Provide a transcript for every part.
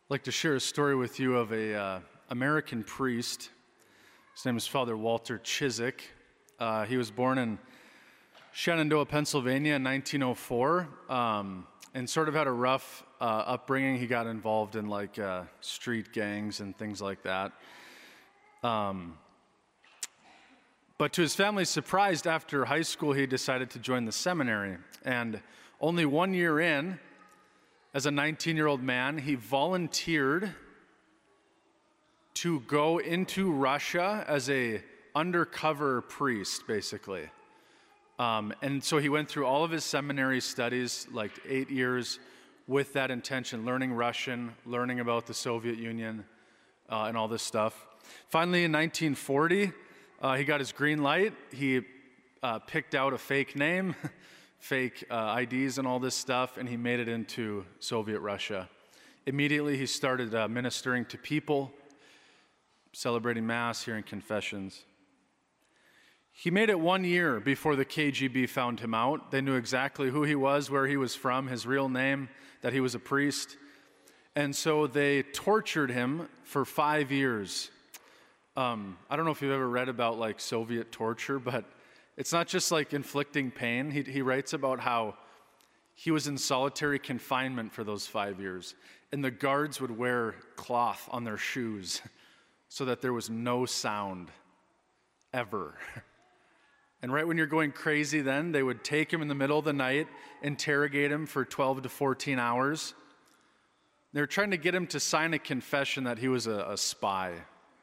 I'd like to share a story with you of a American priest. His name is Father Walter Ciszek. He was born in Shenandoah, Pennsylvania in 1904, and sort of had a rough upbringing. He got involved in street gangs and things like that. But to his family's surprise, after high school, he decided to join the seminary. And only 1 year in, as a 19-year-old man, he volunteered to go into Russia as a undercover priest, basically. And so he went through all of his seminary studies, 8 years, with that intention, learning Russian, learning about the Soviet Union, and all this stuff. Finally, in 1940, he got his green light. He picked out a fake name, fake IDs and all this stuff, and he made it into Soviet Russia. Immediately, he started ministering to people, celebrating Mass, hearing confessions. He made it 1 year before the KGB found him out. They knew exactly who he was, where he was from, his real name, that he was a priest. And so they tortured him for 5 years. I don't know if you've ever read about Soviet torture, but it's not just inflicting pain. He writes about how he was in solitary confinement for those 5 years, and the guards would wear cloth on their shoes so that there was no sound ever. And right when you're going crazy then, they would take him in the middle of the night, interrogate him for 12 to 14 hours. They were trying to get him to sign a confession that he was a spy.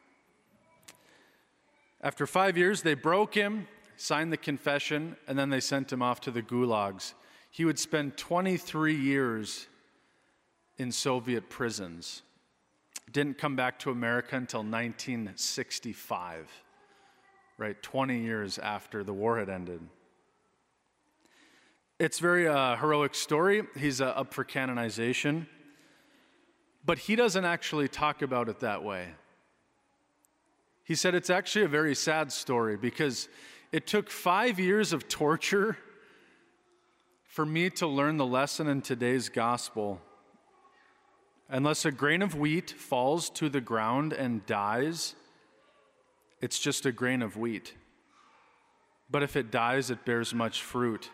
After 5 years, they broke him, signed the confession, and then they sent him off to the gulags. He would spend 23 years in Soviet prisons. Didn't come back to America until 1965, right? 20 years after the war had ended. It's a very heroic story. He's up for canonization. But he doesn't actually talk about it that way. He said it's actually a very sad story because it took 5 years of torture for me to learn the lesson in today's gospel. Unless a grain of wheat falls to the ground and dies, it's just a grain of wheat. But if it dies, it bears much fruit.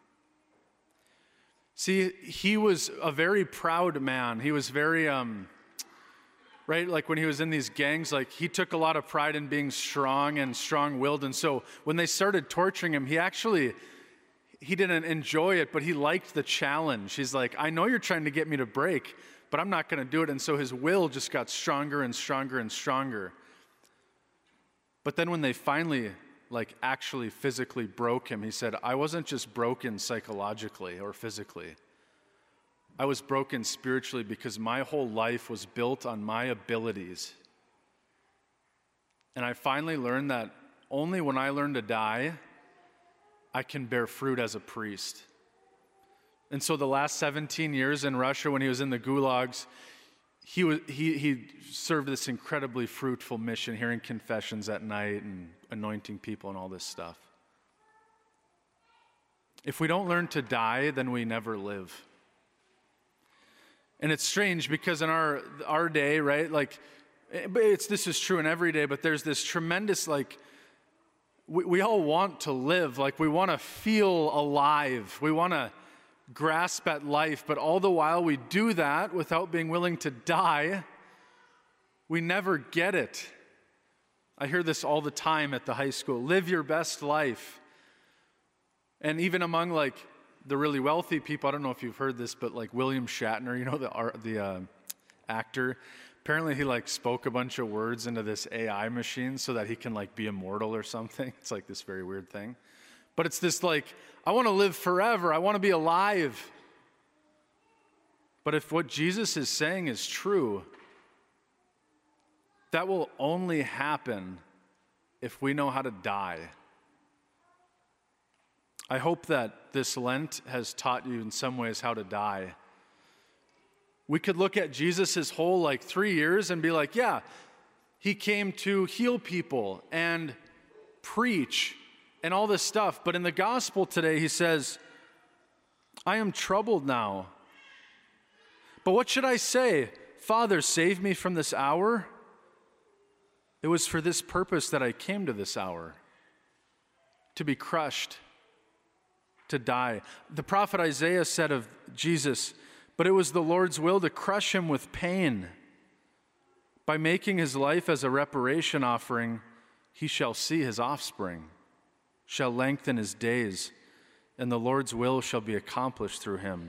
See, he was a very proud man. He was very, right? When he was in these gangs, he took a lot of pride in being strong and strong-willed. And so when they started torturing him, he didn't enjoy it, but he liked the challenge. He's like, I know you're trying to get me to break, but I'm not going to do it. And so his will just got stronger and stronger and stronger. But then when they finally, actually physically broke him, he said, I wasn't just broken psychologically or physically. I was broken spiritually because my whole life was built on my abilities. And I finally learned that only when I learn to die, I can bear fruit as a priest. And so the last 17 years in Russia, when he was in the gulags, he served this incredibly fruitful mission, hearing confessions at night and anointing people and all this stuff. If we don't learn to die, then we never live. And it's strange because in our day, right, this is true in every day, but there's this tremendous, we all want to live, we want to feel alive. We want to grasp at life, but all the while we do that without being willing to die, we never get it. I hear this all the time at the high school. Live your best life. And even among the really wealthy people, I don't know if you've heard this, but William Shatner, the actor, apparently he spoke a bunch of words into this AI machine so that he can be immortal or something. It's this very weird thing. But it's this I want to live forever. I want to be alive. But if what Jesus is saying is true, that will only happen if we know how to die. I hope that this Lent has taught you in some ways how to die. We could look at Jesus' whole 3 years and be yeah, he came to heal people and preach and all this stuff. But in the gospel today, he says, I am troubled now. But what should I say? Father, save me from this hour. It was for this purpose that I came to this hour, to be crushed, to die. The prophet Isaiah said of Jesus, but it was the Lord's will to crush him with pain. By making his life as a reparation offering, he shall see his offspring, shall lengthen his days, and the Lord's will shall be accomplished through him.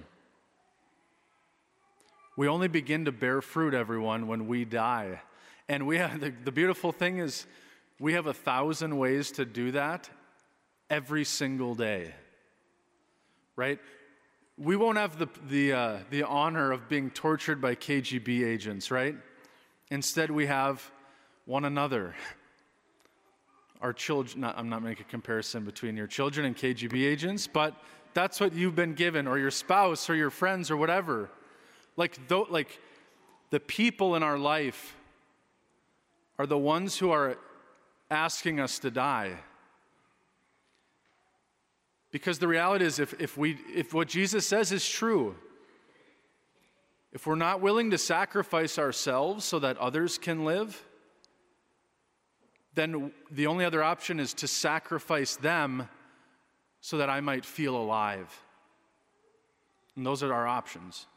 We only begin to bear fruit, everyone, when we die. And we have the beautiful thing is we have 1,000 ways to do that every single day, right? We won't have the honor of being tortured by KGB agents, right? Instead, we have one another. Our children, I'm not making a comparison between your children and KGB agents, but that's what you've been given, or your spouse, or your friends, or whatever. Like the people in our life are the ones who are asking us to die. Because the reality is, if what Jesus says is true, if we're not willing to sacrifice ourselves so that others can live, then the only other option is to sacrifice them so that I might feel alive. And those are our options.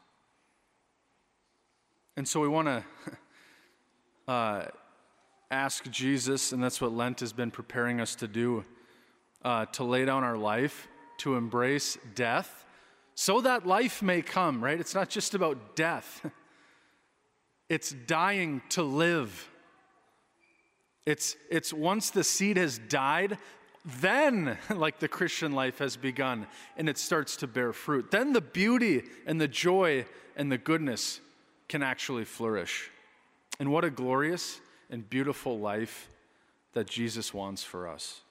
And so we want to ask Jesus, and that's what Lent has been preparing us to do, to lay down our life, to embrace death, so that life may come, right? It's not just about death. It's dying to live. It's once the seed has died, then like the Christian life has begun, and it starts to bear fruit. Then the beauty and the joy and the goodness can actually flourish. And what a glorious and beautiful life that Jesus wants for us.